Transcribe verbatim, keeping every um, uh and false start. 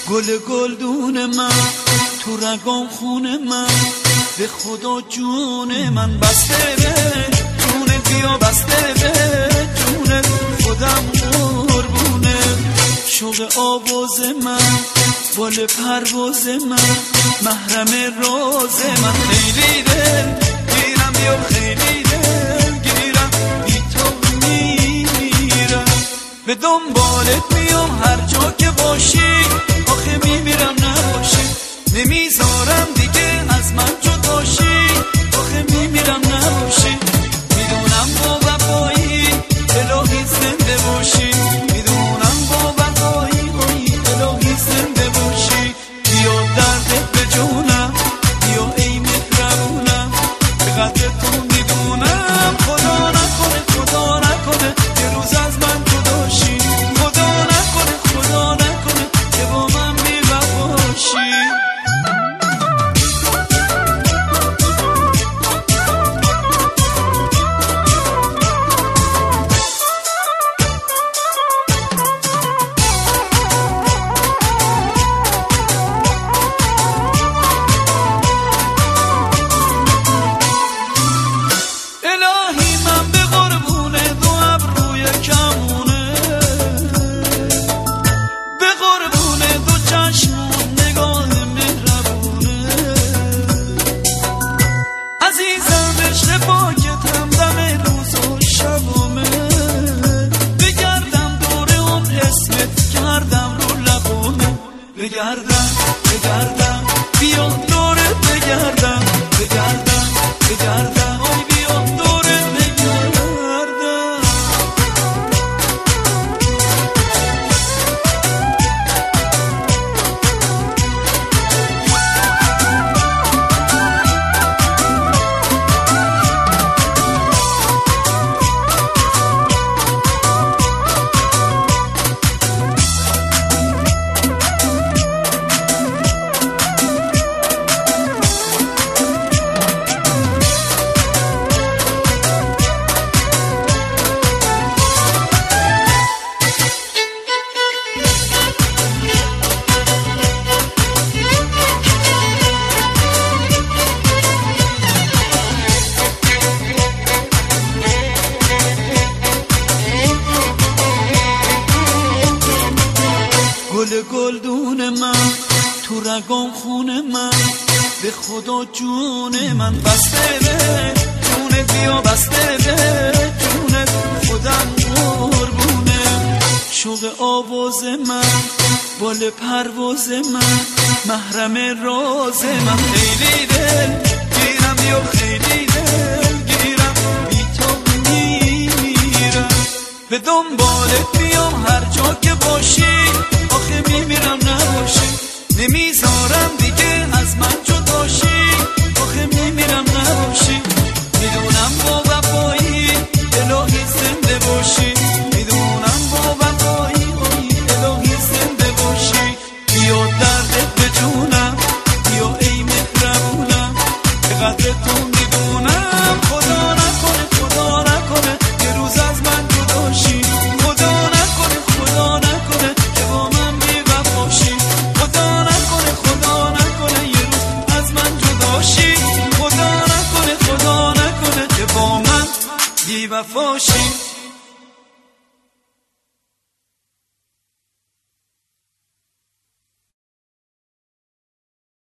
گل گلدون من تو رگام خون من، به خدا جون من بسته به جون بیا، بسته به جون خودم قربونه. شوق آواز من بال پرواز من، محرم راز من، خیلی دل گیرم بیا، خیلی دل گیرم، بی تو میمیرم. به دنبالت میام هر جا که باشی، آخه میمیرم نباشی، نمیذارم دیگه از من جدا شی، آخه میمیرم نباشی. میدونم با وفایی الهی زنده باشی، میدونم با وفایی الهی زنده باشی. بیا دردت به جونم، بیا ای مهربونم، به قدر تو میدونم. خدا نکنه خدا نکنه یه روز از من جدا شی، خدا نکنه خدا نکنه که با من بی‌وفاشی. بگردم بگردم بیا دورت بگردم، بگردم بگردم آی بیا دورت بگردم. گل گلدون من تو رگام خون من، به خدا جون من بسته به جون بیا، بسته به جون خودم قربونه. شوق آواز من بال پرواز من، محرم راز من، خیلی دل گیرم بیا، خیلی دل گیرم، بی تو میمیرم. به دنبالت میام هر جا که باشی، آخه میمیرم نباشی، نمیذارم دیگه از من جدا شی، آخه میمیرم نباشی. میدونم با وفایی الهی زنده باشی، میدونم با وفایی الهی زنده باشی. بیا دردت به جونم، بیا ای مهربونم، به قدر تو میدونم. خدا نکنه خدا نکنه یه روز از من جدا شی، خدا نکنه خدا نکنه که با من بی‌وفاشی، خدا نکنه خدا نکنه یه روز از من جدا شی، خدا نکنه خدا نکنه که با من بی‌وفاشی.